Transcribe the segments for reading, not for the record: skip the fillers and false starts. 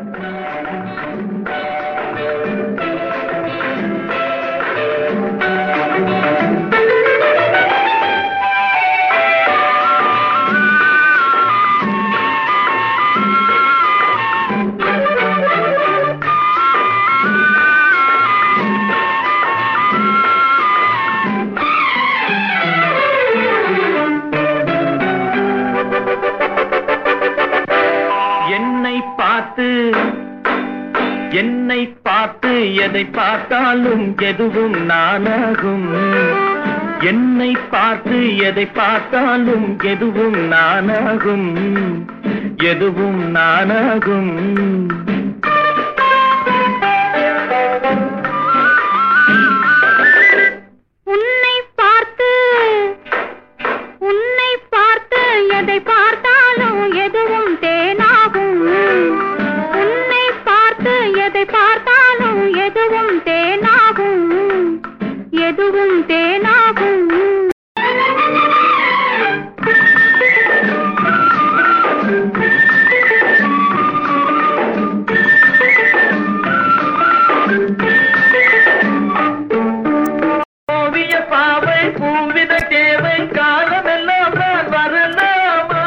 என்னை பார்த்து எதை பார்த்தாலும் எதுவும் நானாகும். என்னை பார்த்து எதை பார்த்தாலும் எதுவும் நானாகும். எதுவும் நானாகும். உன்னை பார்த்து எதை பார்த்தாலும் எதுவும் தேனாகும். உன்னை பார்த்து எதை பார்த்தாலும் எதுவும் தேனாகும். எதுவும் தேனாகும். ஓவிய பாவை பூவித தேவை காலமெல்லாம் நான் வரலாமா?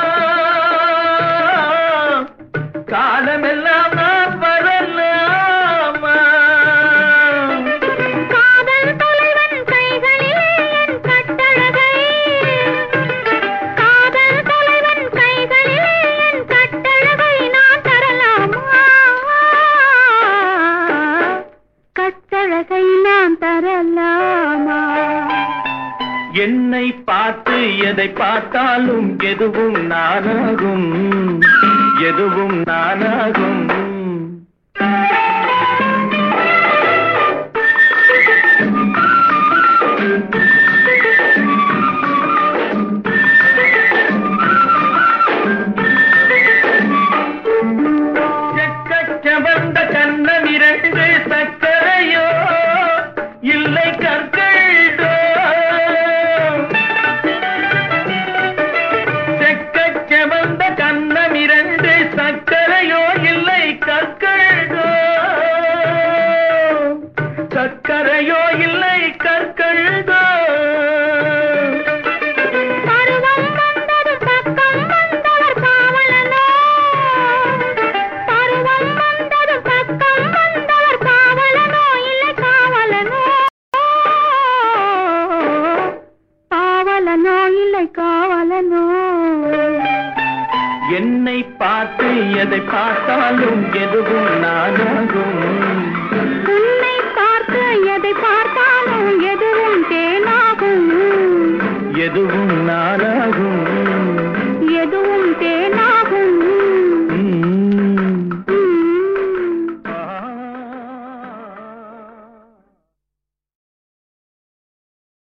காலமெல்லாம் நான் வரலாமா? காதல் தலைவன் கைகளிலே என் கட்டழகை, காதல் தலைவன் கைகளிலே என் கட்டழகை நான் தரலாமா? கட்டழகை நான் தரலாமா? என்னை பார்த்து எதை பார்த்தாலும் எதுவும் நானாகும். எதுவும் நானாகும். செக்கச்சவந்த கண்ணமிரண்டு சக்கரையோ இல்லை கற்களோ? செக்கச்சவந்த கண்ணமிரண்டு சக்கரையோ இல்லை கற்களோ? சக்கரையோ இல்லை கற்களோ? பருவம் வந்தது பக்கம் வந்தவர் காவலனோ, பருவம் வந்தது பக்கம் வந்தவர் காவலனோ இல்லை காவலனோ? காவலனோ இல்லை காவலனோ? என்னை பார்த்து எதை பார்த்தாலும் எதுவும் நானாகும். உன்னை பார்த்து எதை பார்த்தாலும் எதுவும் தேனாகும். எதுவும் நானாகும்.